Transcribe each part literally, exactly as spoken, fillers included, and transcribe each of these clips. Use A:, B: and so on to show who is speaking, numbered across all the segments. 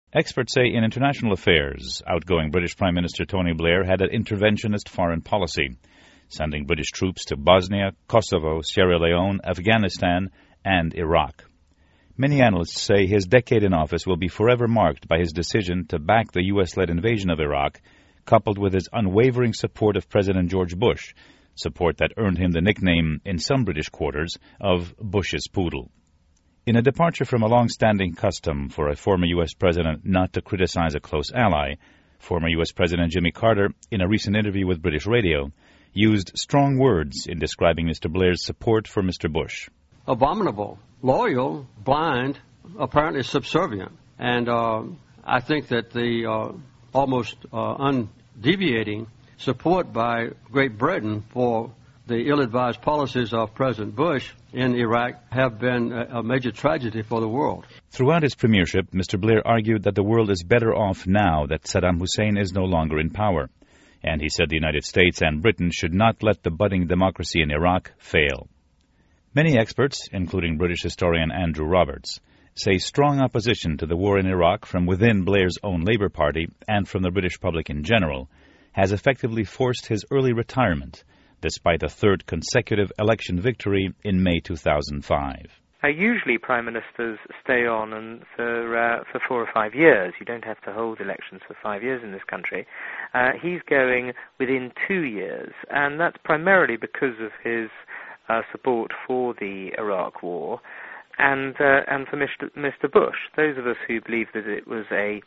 A: Experts say in international affairs, outgoing British Prime Minister Tony Blair had an interventionist foreign policy, sending British troops to Bosnia, Kosovo, Sierra Leone, Afghanistan, and Iraq. Many analysts say his decade in office will be forever marked by his decision to back the U S-led invasion of Iraq, coupled with his unwavering support of President George Bush, support that earned him the nickname, in some British quarters, of Bush's Poodle. In a departure from a long-standing custom for a former U S president not to criticize a close ally, former U S President Jimmy Carter, in a recent interview with British radio, used strong words in describing Mister Blair's support for Mister Bush.
B: Abominable, loyal, blind, apparently subservient. And uh, I think that the uh, almost uh, undeviating support by Great Britain for the ill-advised policies of President Bush in Iraq have been a major tragedy for the world.
A: Throughout his premiership, Mister Blair argued that the world is better off now that Saddam Hussein is no longer in power. And he said the United States and Britain should not let the budding democracy in Iraq fail. Many experts, including British historian Andrew Roberts, say strong opposition to the war in Iraq from within Blair's own Labour Party and from the British public in general has effectively forced his early retirement, despite a third consecutive election victory in May two thousand five.
C: Uh, usually prime ministers stay on and for uh, for four or five years. You don't have to hold elections for five years in this country. Uh, he's going within two years, and that's primarily because of his uh, support for the Iraq War and uh, and for Mister Mister Bush. Those of us who believe that it was a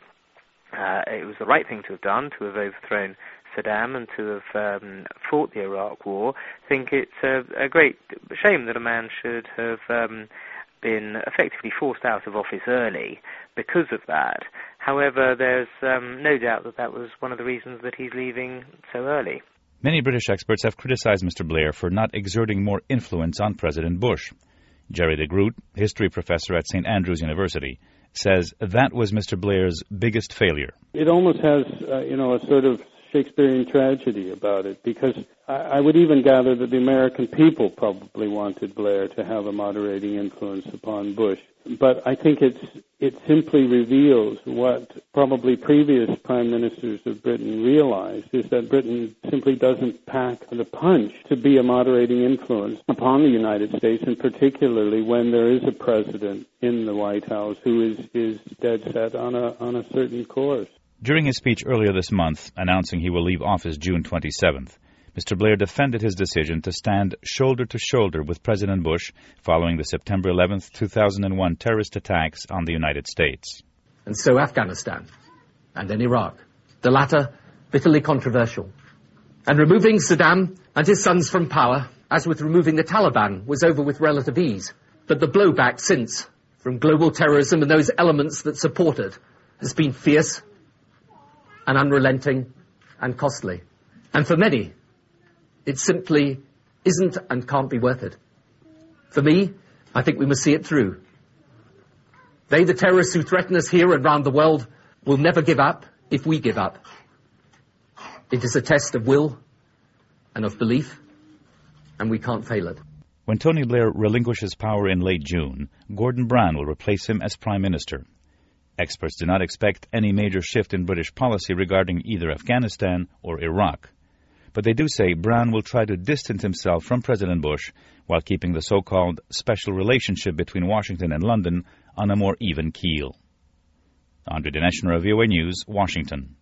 C: uh, it was the right thing to have done to have overthrown Saddam and to have um, fought the Iraq War, think it's a, a great shame that a man should have um, been effectively forced out of office early because of that. However, there's um, no doubt that that was one of the reasons that he's leaving so early.
A: Many British experts have criticized Mister Blair for not exerting more influence on President Bush. Jerry de Groot, history professor at Saint Andrews University, says that was Mister Blair's biggest failure.
D: It almost has, uh, you know, a sort of Shakespearean tragedy about it, because I, I would even gather that the American people probably wanted Blair to have a moderating influence upon Bush. But I think it's it simply reveals what probably previous prime ministers of Britain realized, is that Britain simply doesn't pack the punch to be a moderating influence upon the United States, and particularly when there is a president in the White House who is, is dead set on a on a certain course.
A: During his speech earlier this month, announcing he will leave office June twenty-seventh, Mister Blair defended his decision to stand shoulder to shoulder with President Bush following the September eleventh, two thousand one terrorist attacks on the United States.
E: And so Afghanistan, and then Iraq, the latter bitterly controversial. And removing Saddam and his sons from power, as with removing the Taliban, was over with relative ease. But the blowback since, from global terrorism and those elements that support it, has been fierce and unrelenting and costly. And for many, it simply isn't and can't be worth it. For me, I think we must see it through. They, the terrorists who threaten us here and around the world, will never give up if we give up. It is a test of will and of belief, and we can't fail it.
A: When Tony Blair relinquishes power in late June, Gordon Brown will replace him as Prime Minister. Experts do not expect any major shift in British policy regarding either Afghanistan or Iraq. But they do say Brown will try to distance himself from President Bush while keeping the so-called special relationship between Washington and London on a more even keel. Andre Dinesh, V O A News, Washington.